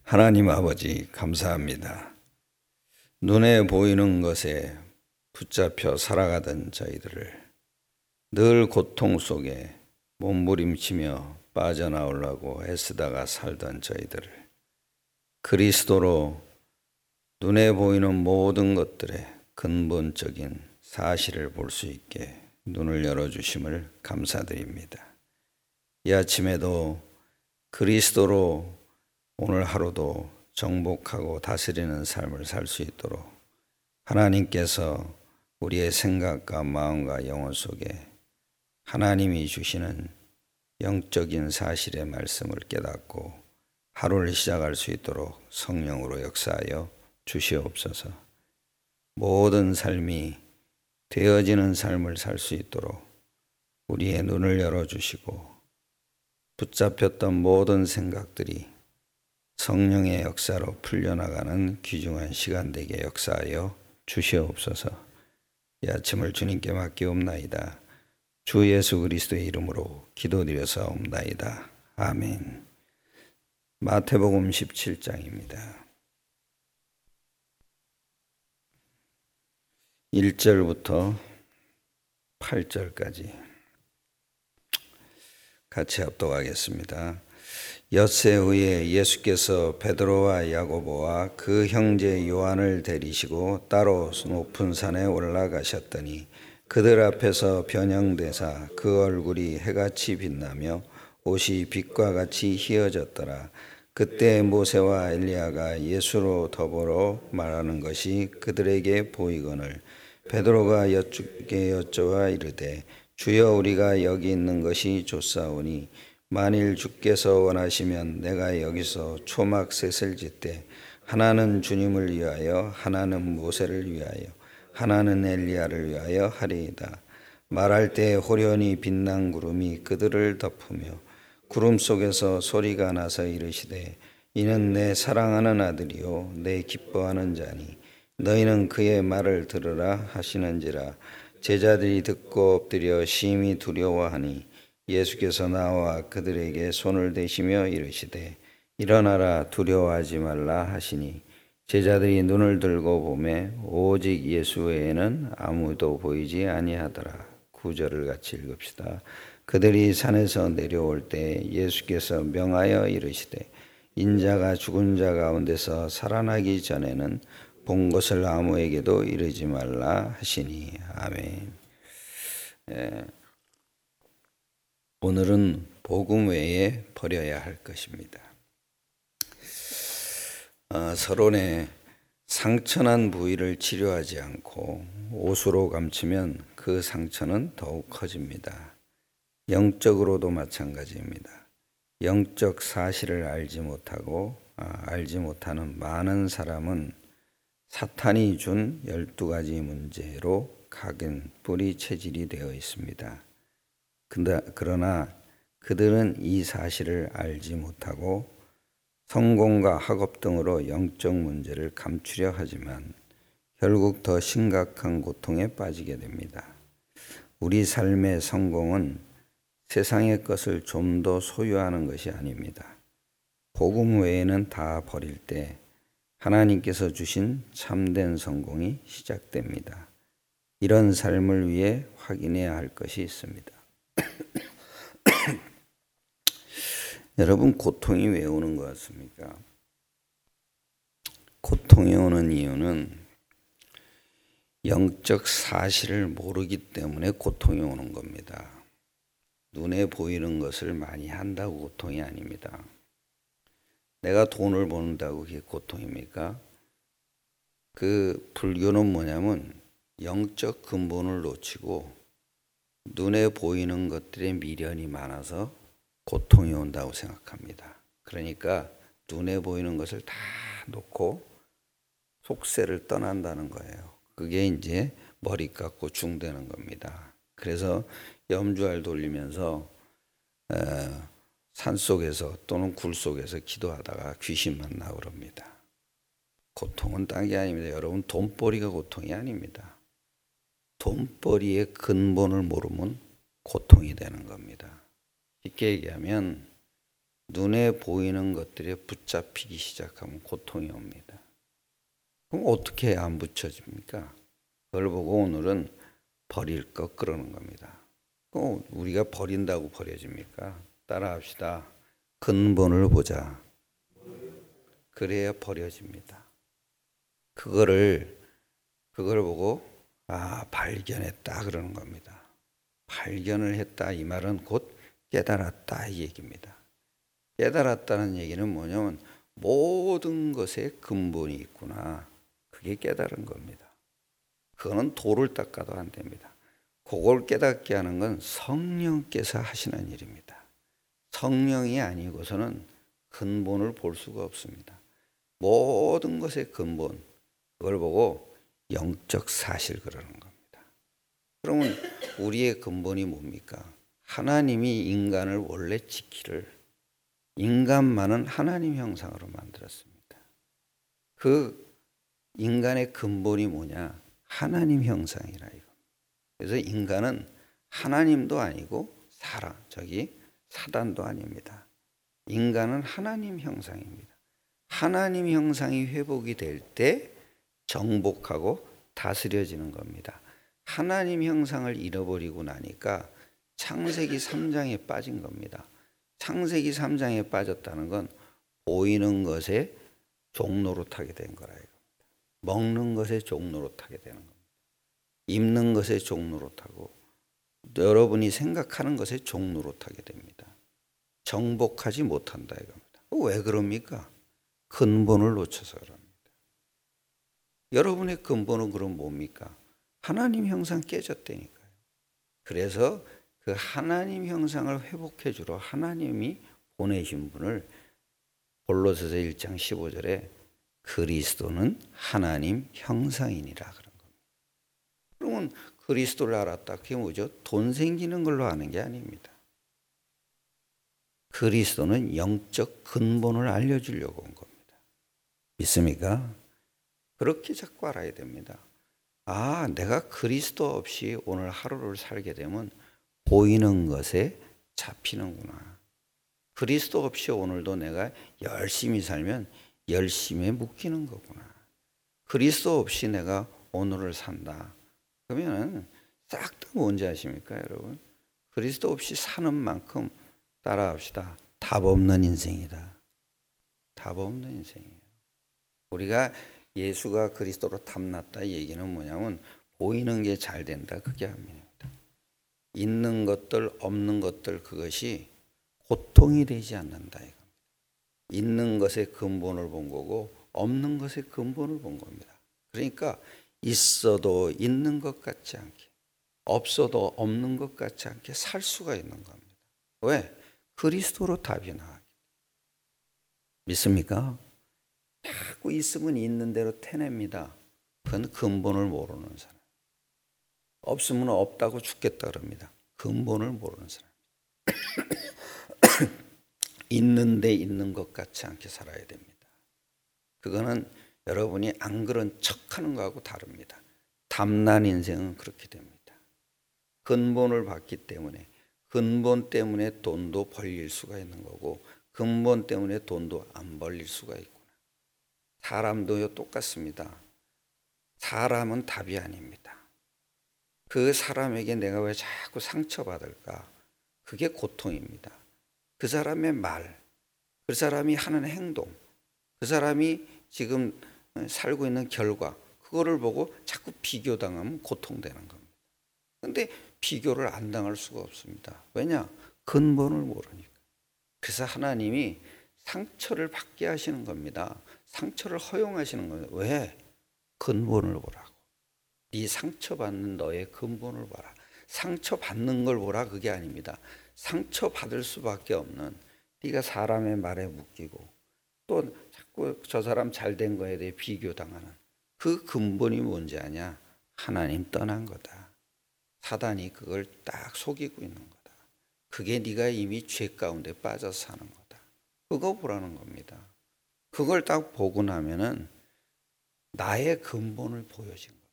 하나님 아버지 감사합니다. 눈에 보이는 것에 붙잡혀 살아가던 저희들을 늘 고통 속에 몸부림치며 빠져나오려고 애쓰다가 살던 저희들을 그리스도로 눈에 보이는 모든 것들의 근본적인 사실을 볼 수 있게 눈을 열어주심을 감사드립니다. 이 아침에도 그리스도로 오늘 하루도 정복하고 다스리는 삶을 살 수 있도록 하나님께서 우리의 생각과 마음과 영혼 속에 하나님이 주시는 영적인 사실의 말씀을 깨닫고 하루를 시작할 수 있도록 성령으로 역사하여 주시옵소서. 모든 삶이 되어지는 삶을 살 수 있도록 우리의 눈을 열어주시고 붙잡혔던 모든 생각들이 성령의 역사로 풀려나가는 귀중한 시간 되게 역사하여 주시옵소서. 이 아침을 주님께 맡기옵나이다. 주 예수 그리스도의 이름으로 기도드려사옵나이다. 아멘. 마태복음 17장입니다. 1절부터 8절까지 같이 합독하겠습니다. 엿새 후에 예수께서 베드로와 야고보와 그 형제 요한을 데리시고 따로 높은 산에 올라가셨더니 그들 앞에서 변형되사 그 얼굴이 해같이 빛나며 옷이 빛과 같이 희어졌더라. 그때 모세와 엘리야가 예수로 더불어 말하는 것이 그들에게 보이거늘 베드로가 주께 여쭤와 이르되 주여 우리가 여기 있는 것이 좋사오니 만일 주께서 원하시면 내가 여기서 초막 셋을 짓되 하나는 주님을 위하여 하나는 모세를 위하여 하나는 엘리야를 위하여 하리이다. 말할 때 호련히 빛난 구름이 그들을 덮으며 구름 속에서 소리가 나서 이르시되 이는 내 사랑하는 아들이요 내 기뻐하는 자니 너희는 그의 말을 들으라 하시는지라. 제자들이 듣고 엎드려 심히 두려워하니 예수께서 나와 그들에게 손을 대시며 이르시되 일어나라 두려워하지 말라 하시니 제자들이 눈을 들고 보매 오직 예수 외에는 아무도 보이지 아니하더라. 9절을 같이 읽읍시다. 그들이 산에서 내려올 때 예수께서 명하여 이르시되 인자가 죽은 자 가운데서 살아나기 전에는 본 것을 아무에게도 이르지 말라 하시니 아멘. 오늘은 복음 외에 버려야 할 것입니다. 서론에 상처난 부위를 치료하지 않고 옷으로 감추면 그 상처는 더욱 커집니다. 영적으로도 마찬가지입니다. 영적 사실을 알지 못하는 많은 사람은 사탄이 준 12가지 문제로 각인 뿌리 체질이 되어 있습니다. 그러나 그들은 이 사실을 알지 못하고 성공과 학업 등으로 영적 문제를 감추려 하지만 결국 더 심각한 고통에 빠지게 됩니다. 우리 삶의 성공은 세상의 것을 좀 더 소유하는 것이 아닙니다. 복음 외에는 다 버릴 때 하나님께서 주신 참된 성공이 시작됩니다. 이런 삶을 위해 확인해야 할 것이 있습니다. 여러분, 고통이 왜 오는 것 같습니까? 고통이 오는 이유는 영적 사실을 모르기 때문에 고통이 오는 겁니다. 눈에 보이는 것을 많이 한다고 고통이 아닙니다. 내가 돈을 번다고 그게 고통입니까? 그 불교는 뭐냐면 영적 근본을 놓치고 눈에 보이는 것들의 미련이 많아서 고통이 온다고 생각합니다. 그러니까 눈에 보이는 것을 다 놓고 속세를 떠난다는 거예요. 그게 이제 머리 깎고 중되는 겁니다. 그래서 염주알 돌리면서 산속에서 또는 굴 속에서 기도하다가 귀신 만나고 그럽니다. 고통은 딴 게 아닙니다. 여러분, 돈벌이가 고통이 아닙니다. 돈벌이의 근본을 모르면 고통이 되는 겁니다. 쉽게 얘기하면 눈에 보이는 것들에 붙잡히기 시작하면 고통이 옵니다. 그럼 어떻게 해야 안 붙여집니까? 그걸 보고 오늘은 버릴 것 그러는 겁니다. 우리가 버린다고 버려집니까? 따라합시다. 근본을 보자. 그래야 버려집니다. 그걸 보고 발견했다 그러는 겁니다. 발견을 했다 이 말은 곧 깨달았다 이 얘기입니다. 깨달았다는 얘기는 뭐냐면 모든 것에 근본이 있구나. 그게 깨달은 겁니다. 그거는 돌을 닦아도 안 됩니다. 그걸 깨닫게 하는 건 성령께서 하시는 일입니다. 성령이 아니고서는 근본을 볼 수가 없습니다. 모든 것의 근본, 그걸 보고 영적 사실 그러는 겁니다. 그러면 우리의 근본이 뭡니까? 하나님이 인간을 원래 지키를 인간만은 하나님 형상으로 만들었습니다. 그 인간의 근본이 뭐냐? 하나님 형상이라 이거. 그래서 인간은 하나님도 아니고 사단도 아닙니다. 인간은 하나님 형상입니다. 하나님 형상이 회복이 될 때 정복하고 다스려지는 겁니다. 하나님 형상을 잃어버리고 나니까 창세기 3장에 빠진 겁니다. 창세기 3장에 빠졌다는 건 보이는 것에 종노릇하게 된 거라 이겁니다. 먹는 것에 종노릇하게 되는 겁니다. 입는 것에 종노릇하고 여러분이 생각하는 것에 종노릇하게 됩니다. 정복하지 못한다 이겁니다. 왜 그럽니까? 근본을 놓쳐서 그럽니다. 여러분의 근본은 그럼 뭡니까? 하나님 형상 깨졌다니까요. 그래서 그 하나님 형상을 회복해 주러 하나님이 보내신 분을 골로새서 1장 15절에 그리스도는 하나님 형상이니라 그런 겁니다. 그러면 그리스도를 알았다. 그게 뭐죠? 돈 생기는 걸로 아는 게 아닙니다. 그리스도는 영적 근본을 알려주려고 온 겁니다. 믿습니까? 그렇게 자꾸 알아야 됩니다. 내가 그리스도 없이 오늘 하루를 살게 되면 보이는 것에 잡히는구나. 그리스도 없이 오늘도 내가 열심히 살면 열심에 묶이는 거구나. 그리스도 없이 내가 오늘을 산다. 그러면 싹 다 뭔지 아십니까, 여러분? 그리스도 없이 사는 만큼 따라합시다. 답 없는 인생이다. 답 없는 인생이에요. 우리가 예수가 그리스도로 탐났다 얘기는 뭐냐면 보이는 게 잘 된다. 그게 아닙니다. 있는 것들 없는 것들 그것이 고통이 되지 않는다 이겁니다. 있는 것의 근본을 본 거고 없는 것의 근본을 본 겁니다. 그러니까 있어도 있는 것 같지 않게 없어도 없는 것 같지 않게 살 수가 있는 겁니다. 왜? 그리스도로 답이 나와요. 믿습니까? 자꾸 있으면 있는 대로 태냅니다. 그건 근본을 모르는 사람. 없으면 없다고 죽겠다 그럽니다. 근본을 모르는 사람. 있는데 있는 것 같지 않게 살아야 됩니다. 그거는 여러분이 안 그런 척하는 거하고 다릅니다. 담난 인생은 그렇게 됩니다. 근본을 봤기 때문에 근본 때문에 돈도 벌릴 수가 있는 거고 근본 때문에 돈도 안 벌릴 수가 있구나. 사람도요 똑같습니다. 사람은 답이 아닙니다. 그 사람에게 내가 왜 자꾸 상처받을까? 그게 고통입니다. 그 사람의 말, 그 사람이 하는 행동, 그 사람이 지금 살고 있는 결과, 그거를 보고 자꾸 비교당하면 고통되는 겁니다. 그런데 비교를 안 당할 수가 없습니다. 왜냐? 근본을 모르니까. 그래서 하나님이 상처를 받게 하시는 겁니다. 상처를 허용하시는 거예요. 왜? 근본을 보라고. 네 상처받는 너의 근본을 봐라. 상처받는 걸 보라 그게 아닙니다. 상처받을 수밖에 없는 네가 사람의 말에 묶이고 또 자꾸 저 사람 잘된 거에 대해 비교당하는 그 근본이 뭔지 아냐? 하나님 떠난 거다. 사단이 그걸 딱 속이고 있는 거다. 그게 네가 이미 죄 가운데 빠져서 사는 거다. 그거 보라는 겁니다. 그걸 딱 보고 나면은 나의 근본을 보여진 겁니다.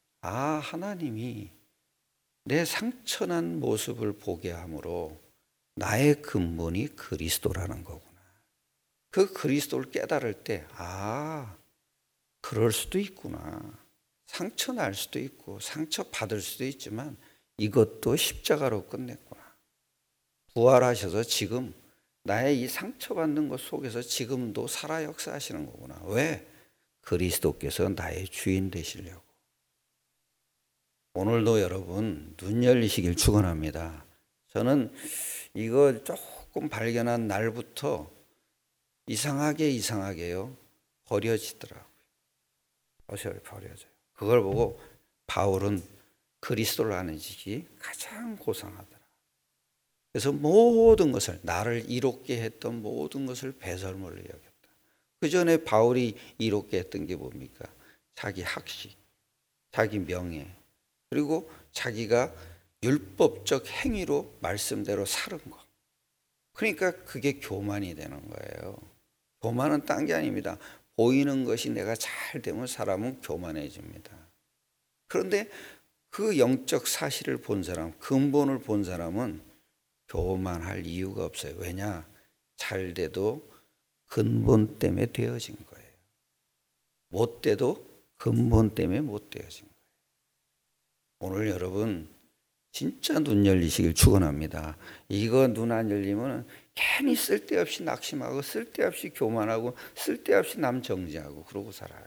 하나님이 내 상처난 모습을 보게 함으로 나의 근본이 그리스도라는 거구나. 그 그리스도를 깨달을 때, 그럴 수도 있구나. 상처 날 수도 있고 상처 받을 수도 있지만 이것도 십자가로 끝냈구나. 부활하셔서 지금 나의 이 상처받는 것 속에서 지금도 살아 역사하시는 거구나. 왜? 그리스도께서 나의 주인 되시려고. 오늘도 여러분 눈 열리시길 축원합니다. 저는 이거 조금 발견한 날부터 이상하게요 버려지더라고요. 버려져요. 그걸 보고 바울은 그리스도를 아는 지식이 가장 고상하더라. 그래서 모든 것을, 나를 이롭게 했던 모든 것을 배설물로 여겼다. 그 전에 바울이 이롭게 했던 게 뭡니까? 자기 학식, 자기 명예, 그리고 자기가 율법적 행위로 말씀대로 사는 거. 그러니까 그게 교만이 되는 거예요. 교만은 딴 게 아닙니다. 보이는 것이 내가 잘 되면 사람은 교만해집니다. 그런데 그 영적 사실을 본 사람, 근본을 본 사람은 교만할 이유가 없어요. 왜냐? 잘 돼도 근본 때문에 되어진 거예요. 못 돼도 근본 때문에 못 되어진 거예요. 오늘 여러분 진짜 눈 열리시길 축원합니다. 이거 눈 안 열리면 괜히 쓸데없이 낙심하고 쓸데없이 교만하고 쓸데없이 남 정죄하고 그러고 살아요.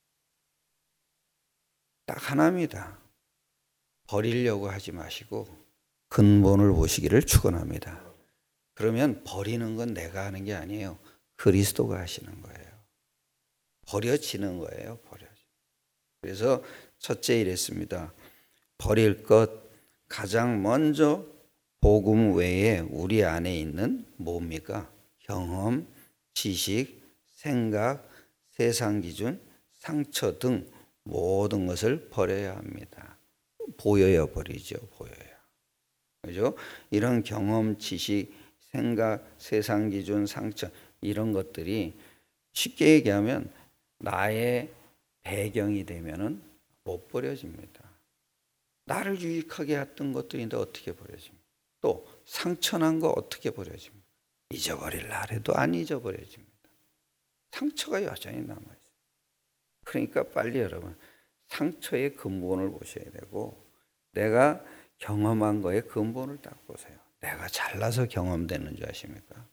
딱 하나입니다. 버리려고 하지 마시고 근본을 보시기를 축원합니다. 그러면 버리는 건 내가 하는 게 아니에요. 그리스도가 하시는 거예요. 버려지는 거예요. 그래서 첫째 이랬습니다. 버릴 것 가장 먼저 복음 외에 우리 안에 있는 뭡니까? 경험, 지식, 생각, 세상 기준, 상처 등 모든 것을 버려야 합니다. 보여야 버리죠. 보여야. 그죠? 이런 경험, 지식, 생각, 세상 기준, 상처 이런 것들이 쉽게 얘기하면 나의 배경이 되면은 못 버려집니다. 나를 유익하게 했던 것들인데 어떻게 버려집니까? 또 상처난 거 어떻게 버려집니까? 잊어버릴라 해도 안 잊어버려집니다. 상처가 여전히 남아있어요. 그러니까 빨리 여러분 상처의 근본을 보셔야 되고 내가 경험한 거의 근본을 딱 보세요. 내가 잘나서 경험되는 줄 아십니까?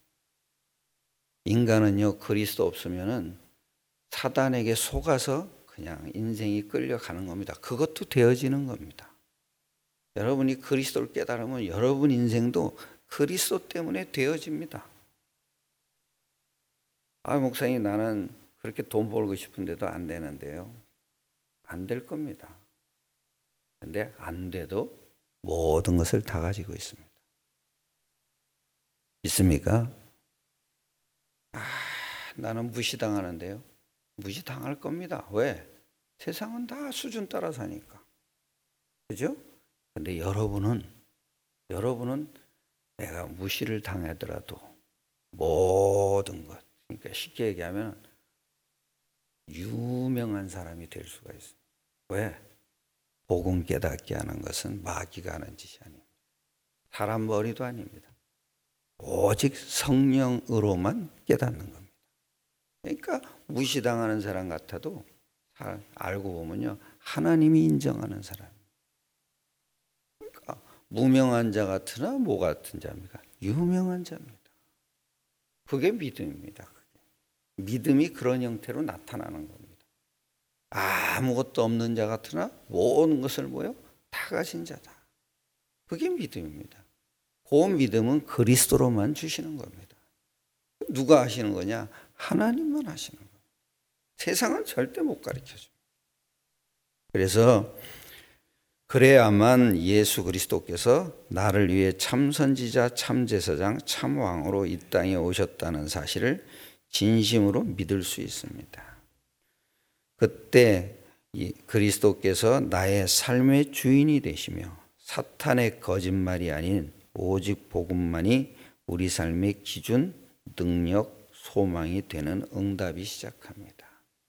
인간은요 그리스도 없으면은 사단에게 속아서 그냥 인생이 끌려가는 겁니다. 그것도 되어지는 겁니다. 여러분이 그리스도를 깨달으면 여러분 인생도 그리스도 때문에 되어집니다. 목사님 나는 그렇게 돈 벌고 싶은데도 안 되는데요. 안 될 겁니다. 근데 안 돼도 모든 것을 다 가지고 있습니다. 있습니까? 나는 무시당하는데요. 무시당할 겁니다. 왜? 세상은 다 수준 따라 사니까. 그죠? 근데 여러분은 내가 무시를 당하더라도 모든 것, 그러니까 쉽게 얘기하면 유명한 사람이 될 수가 있어요. 왜? 복음 깨닫게 하는 것은 마귀가 하는 짓이 아닙니다. 사람 머리도 아닙니다. 오직 성령으로만 깨닫는 겁니다. 그러니까 무시당하는 사람 같아도 알고 보면요 하나님이 인정하는 사람. 그러니까 무명한 자 같으나 뭐 같은 자입니까? 유명한 자입니다. 그게 믿음입니다. 믿음이 그런 형태로 나타나는 겁니다. 아무것도 없는 자 같으나 모든 것을 뭐요? 다 가진 자다. 그게 믿음입니다. 그 믿음은 그리스도로만 주시는 겁니다. 누가 하시는 거냐? 하나님만 하시는 거예요. 세상은 절대 못 가르쳐줍니다. 그래서 그래야만 예수 그리스도께서 나를 위해 참선지자, 참제사장, 참왕으로 이 땅에 오셨다는 사실을 진심으로 믿을 수 있습니다. 그때 그리스도께서 나의 삶의 주인이 되시며 사탄의 거짓말이 아닌 오직 복음만이 우리 삶의 기준, 능력, 소망이 되는 응답이 시작합니다.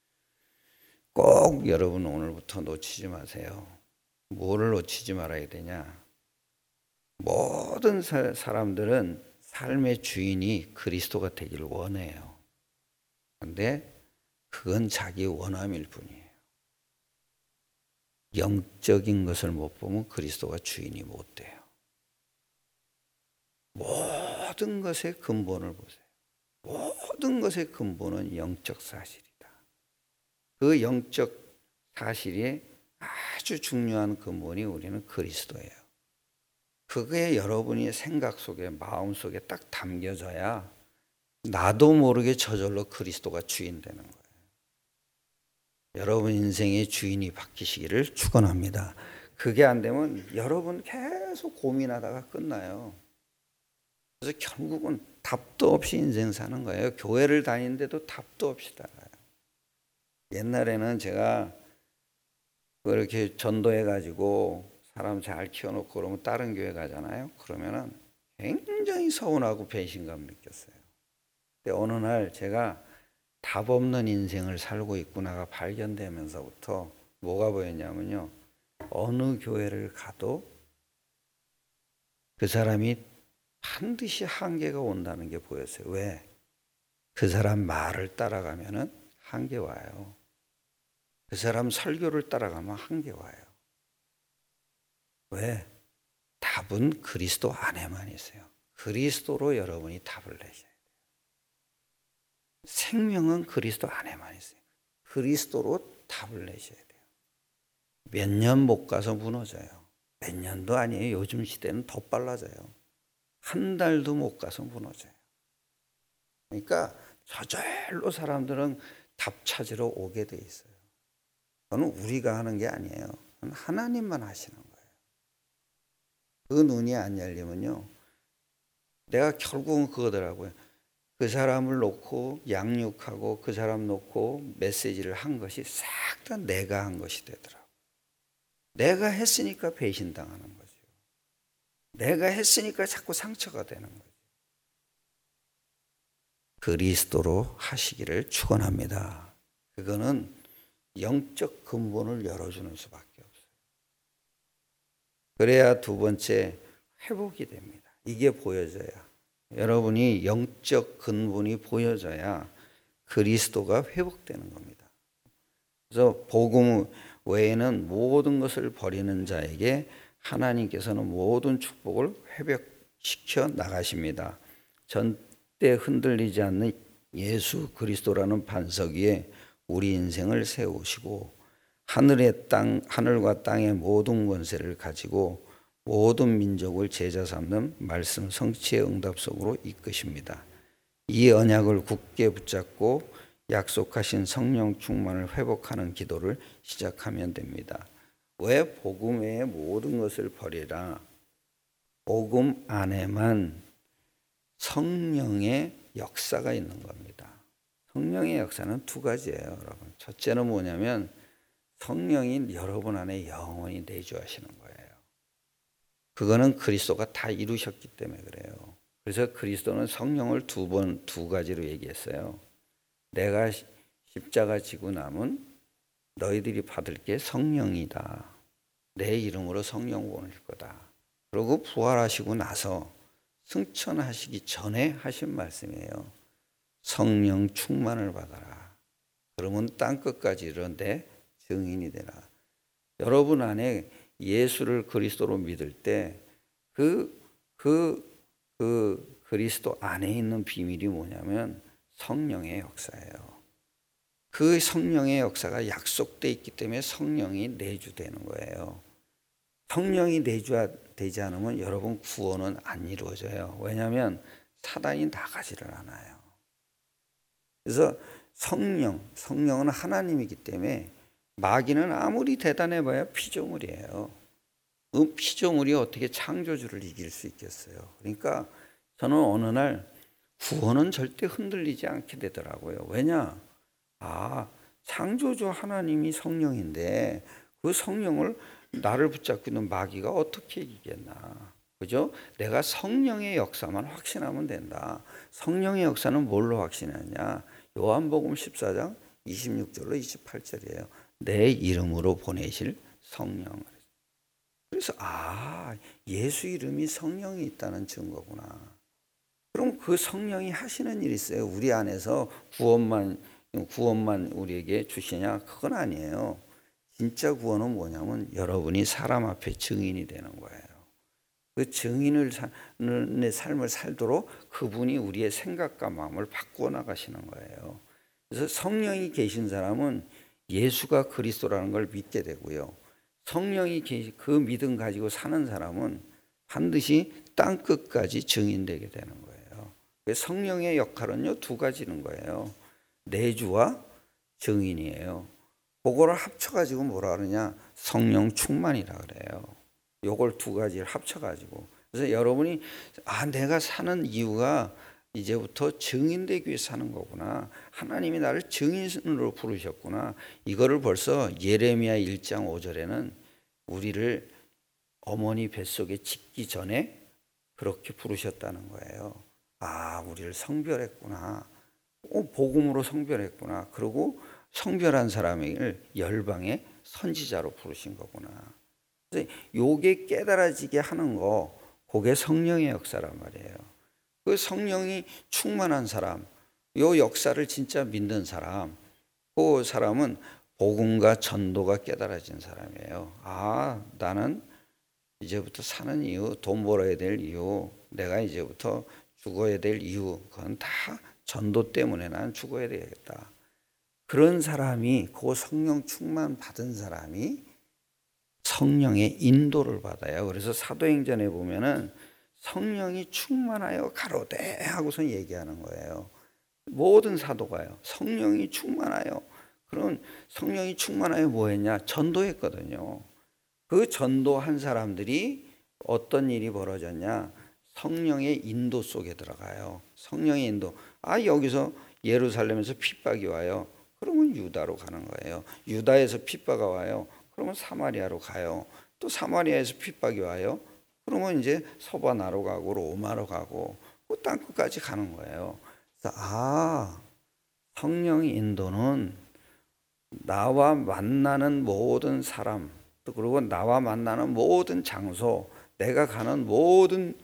꼭 여러분 오늘부터 놓치지 마세요. 뭐를 놓치지 말아야 되냐? 모든 사람들은 삶의 주인이 그리스도가 되기를 원해요. 그런데 그건 자기 원함일 뿐이에요. 영적인 것을 못 보면 그리스도가 주인이 못 돼요. 모든 것의 근본을 보세요. 모든 것의 근본은 영적 사실이다. 그 영적 사실이 아주 중요한 근본이 우리는 그리스도예요. 그게 여러분이 생각 속에, 마음 속에 딱 담겨져야 나도 모르게 저절로 그리스도가 주인 되는 거예요. 여러분 인생의 주인이 바뀌시기를 축원합니다. 그게 안 되면 여러분 계속 고민하다가 끝나요. 그래서 결국은 답도 없이 인생 사는 거예요. 교회를 다니는데도 답도 없이 살아요. 옛날에는 제가 그렇게 전도해가지고 사람 잘 키워놓고 그러면 다른 교회 가잖아요. 그러면은 굉장히 서운하고 배신감 느꼈어요. 근데 어느 날 제가 답 없는 인생을 살고 있구나가 발견되면서부터 뭐가 보였냐면요. 어느 교회를 가도 그 사람이 반드시 한계가 온다는 게 보였어요. 왜? 그 사람 말을 따라가면은 한계 와요. 그 사람 설교를 따라가면 한계 와요. 왜? 답은 그리스도 안에만 있어요. 그리스도로 여러분이 답을 내셔야 돼요. 생명은 그리스도 안에만 있어요. 그리스도로 답을 내셔야 돼요. 몇 년 못 가서 무너져요. 몇 년도 아니에요. 요즘 시대는 더 빨라져요. 한 달도 못 가서 무너져요. 그러니까 저절로 사람들은 답 찾으러 오게 돼 있어요. 그건 우리가 하는 게 아니에요. 그건 하나님만 하시는 거예요. 그 눈이 안 열리면요. 내가 결국은 그거더라고요. 그 사람을 놓고 양육하고 그 사람 놓고 메시지를 한 것이 싹 다 내가 한 것이 되더라고요. 내가 했으니까 배신당하는 거죠. 내가 했으니까 자꾸 상처가 되는 거죠. 그리스도로 하시기를 축원합니다. 그거는 영적 근본을 열어주는 수밖에 없어요. 그래야 두 번째 회복이 됩니다. 이게 보여져야 여러분이 영적 근본이 보여져야 그리스도가 회복되는 겁니다. 그래서 복음 외에는 모든 것을 버리는 자에게 하나님께서는 모든 축복을 회복시켜 나가십니다. 절대 흔들리지 않는 예수 그리스도라는 반석 위에 우리 인생을 세우시고 하늘과 땅의 모든 권세를 가지고 모든 민족을 제자 삼는 말씀 성취의 응답 속으로 이끄십니다. 이 언약을 굳게 붙잡고 약속하신 성령 충만을 회복하는 기도를 시작하면 됩니다. 왜 복음 외의 모든 것을 버리라? 복음 안에만 성령의 역사가 있는 겁니다. 성령의 역사는 두 가지예요, 여러분. 첫째는 뭐냐면 성령이 여러분 안에 영원히 내주하시는 거예요. 그거는 그리스도가 다 이루셨기 때문에 그래요. 그래서 그리스도는 성령을 두 가지로 얘기했어요. 내가 십자가 지고 남은 너희들이 받을 게 성령이다. 내 이름으로 성령 보낼 거다. 그리고 부활하시고 나서 승천하시기 전에 하신 말씀이에요. 성령 충만을 받아라. 그러면 땅끝까지 이르는데 증인이 되라. 여러분 안에 예수를 그리스도로 믿을 때 그리스도 안에 있는 비밀이 뭐냐면 성령의 역사예요. 그 성령의 역사가 약속되어 있기 때문에 성령이 내주되는 거예요. 성령이 내주되지 않으면 여러분 구원은 안 이루어져요. 왜냐하면 사단이 나가지를 않아요. 그래서 성령은 하나님이기 때문에 마귀는 아무리 대단해봐야 피조물이에요. 그 피조물이 어떻게 창조주를 이길 수 있겠어요. 그러니까 저는 어느 날 구원은 절대 흔들리지 않게 되더라고요. 왜냐? 창조주 하나님이 성령인데 그 성령을 나를 붙잡고 있는 마귀가 어떻게 이기겠나. 그죠? 내가 성령의 역사만 확신하면 된다. 성령의 역사는 뭘로 확신하냐? 요한복음 14장 26절로 28절이에요. 내 이름으로 보내실 성령. 그래서 예수 이름이 성령이 있다는 증거구나. 그럼 그 성령이 하시는 일이 있어요. 우리 안에서 구원만 우리에게 주시냐? 그건 아니에요. 진짜 구원은 뭐냐면 여러분이 사람 앞에 증인이 되는 거예요. 그 증인을 사는 삶을 살도록 그분이 우리의 생각과 마음을 바꾸어 나가시는 거예요. 그래서 성령이 계신 사람은 예수가 그리스도라는 걸 믿게 되고요. 성령이 그 믿음 가지고 사는 사람은 반드시 땅 끝까지 증인되게 되는 거예요. 성령의 역할은요, 두 가지는 거예요. 내주와 증인이에요. 그거를 합쳐가지고 뭐라 그러냐? 성령 충만이라 그래요. 요걸 두 가지를 합쳐가지고. 그래서 여러분이 내가 사는 이유가 이제부터 증인되기 위해 사는 거구나. 하나님이 나를 증인으로 부르셨구나. 이거를 벌써 예레미야 1장 5절에는 우리를 어머니 뱃속에 짓기 전에 그렇게 부르셨다는 거예요. 우리를 성별했구나. 복음으로 성별했구나. 그리고 성별한 사람을 열방의 선지자로 부르신 거구나. 그래서 요게 깨달아지게 하는 거, 그게 성령의 역사란 말이에요. 그 성령이 충만한 사람, 요 역사를 진짜 믿는 사람, 그 사람은 복음과 전도가 깨달아진 사람이에요. 나는 이제부터 사는 이유, 돈 벌어야 될 이유, 내가 이제부터 죽어야 될 이유, 그건 다 전도 때문에 난 죽어야 되겠다. 그런 사람이, 그 성령 충만 받은 사람이 성령의 인도를 받아요. 그래서 사도행전에 보면은 성령이 충만하여 가로되 하고서 얘기하는 거예요. 모든 사도가요. 성령이 충만하여. 그런 성령이 충만하여 뭐 했냐? 전도했거든요. 그 전도한 사람들이 어떤 일이 벌어졌냐? 성령의 인도 속에 들어가요. 성령의 인도. 여기서 예루살렘에서 핍박이 와요. 그러면 유다로 가는 거예요. 유다에서 핍박이 와요. 그러면 사마리아로 가요. 또 사마리아에서 핍박이 와요. 그러면 이제 서바나로 가고 로마로 가고 그 땅끝까지 가는 거예요. 그래서 성령의 인도는 나와 만나는 모든 사람, 또 그리고 나와 만나는 모든 장소, 내가 가는 모든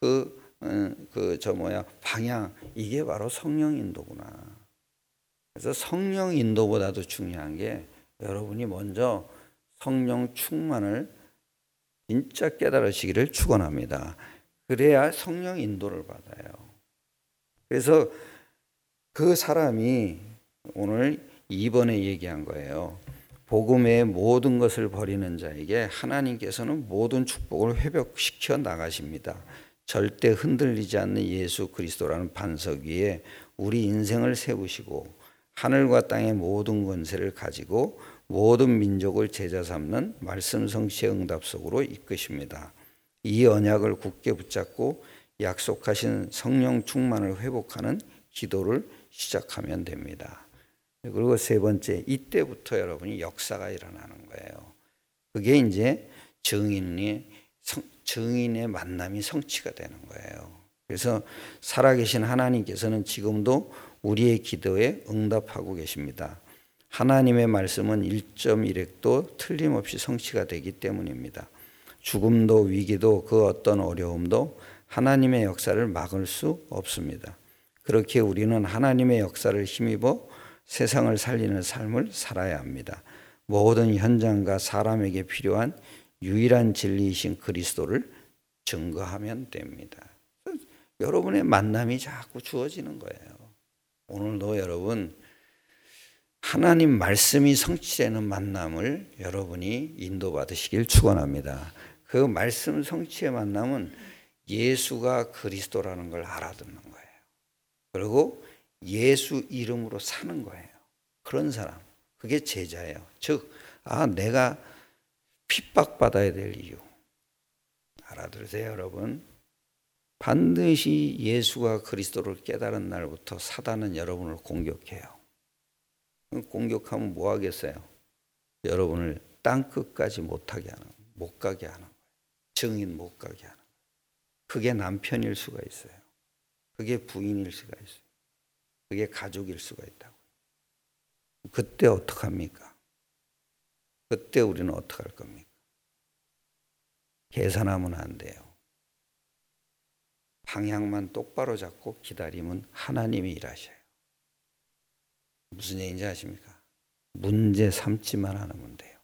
방향, 이게 바로 성령 인도구나. 그래서 성령 인도보다도 중요한 게 여러분이 먼저 성령 충만을 진짜 깨달으시기를 축원합니다. 그래야 성령 인도를 받아요. 그래서 그 사람이 오늘 2번에 얘기한 거예요. 복음의 모든 것을 버리는 자에게 하나님께서는 모든 축복을 회복시켜 나가십니다. 절대 흔들리지 않는 예수 그리스도라는 반석 위에 우리 인생을 세우시고 하늘과 땅의 모든 권세를 가지고 모든 민족을 제자 삼는 말씀 성취의 응답 속으로 이끄십니다. 이 언약을 굳게 붙잡고 약속하신 성령 충만을 회복하는 기도를 시작하면 됩니다. 그리고 세 번째, 이때부터 여러분이 역사가 일어나는 거예요. 그게 이제 증인의 만남이 성취가 되는 거예요. 그래서 살아계신 하나님께서는 지금도 우리의 기도에 응답하고 계십니다. 하나님의 말씀은 1.1획도 틀림없이 성취가 되기 때문입니다. 죽음도 위기도 그 어떤 어려움도 하나님의 역사를 막을 수 없습니다. 그렇게 우리는 하나님의 역사를 힘입어 세상을 살리는 삶을 살아야 합니다. 모든 현장과 사람에게 필요한 유일한 진리이신 그리스도를 증거하면 됩니다. 여러분의 만남이 자꾸 주어지는 거예요. 오늘도 여러분 하나님 말씀이 성취되는 만남을 여러분이 인도받으시길 축원합니다. 그 말씀 성취의 만남은 예수가 그리스도라는 걸 알아듣는 거예요. 그리고 예수 이름으로 사는 거예요. 그런 사람, 그게 제자예요. 즉, 내가 핍박받아야 될 이유. 알아들으세요, 여러분. 반드시 예수가 그리스도를 깨달은 날부터 사단은 여러분을 공격해요. 공격하면 뭐 하겠어요? 여러분을 땅끝까지 못 가게 하는 거예요. 증인 못 가게 하는 거예요. 그게 남편일 수가 있어요. 그게 부인일 수가 있어요. 그게 가족일 수가 있다고. 그때 어떡합니까? 그때 우리는 어떡할 겁니까? 계산하면 안 돼요. 방향만 똑바로 잡고 기다리면 하나님이 일하셔요. 무슨 얘기인지 아십니까? 문제 삼지만 않으면 돼요.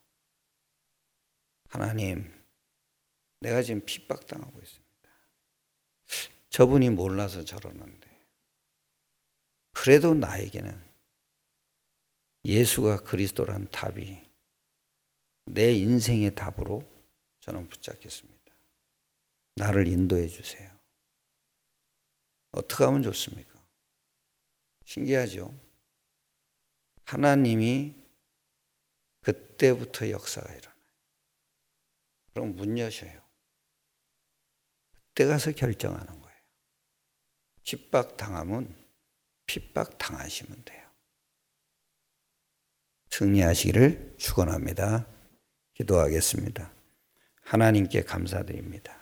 하나님, 내가 지금 핍박당하고 있습니다. 저분이 몰라서 저러는데 그래도 나에게는 예수가 그리스도라는 답이 내 인생의 답으로 저는 붙잡겠습니다. 나를 인도해 주세요. 어떻게 하면 좋습니까? 신기하죠? 하나님이 그때부터 역사가 일어나요. 그럼 문 여셔요. 그때 가서 결정하는 거예요. 핍박 당하면 핍박 당하시면 돼요. 승리하시기를 축원합니다. 기도하겠습니다. 하나님께 감사드립니다.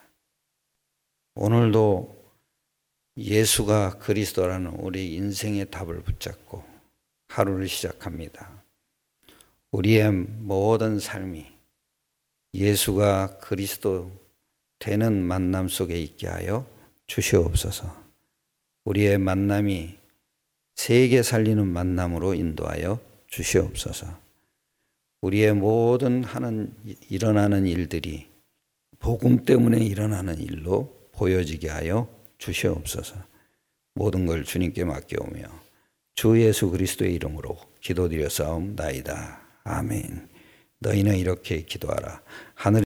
오늘도 예수가 그리스도라는 우리 인생의 답을 붙잡고 하루를 시작합니다. 우리의 모든 삶이 예수가 그리스도 되는 만남 속에 있게 하여 주시옵소서. 우리의 만남이 세계 살리는 만남으로 인도하여 주시옵소서. 우리의 모든 일어나는 일들이 복음 때문에 일어나는 일로 보여지게 하여 주시옵소서. 모든 걸 주님께 맡겨오며 주 예수 그리스도의 이름으로 기도드려 싸움나이다. 아멘. 너희는 이렇게 기도하라. 하늘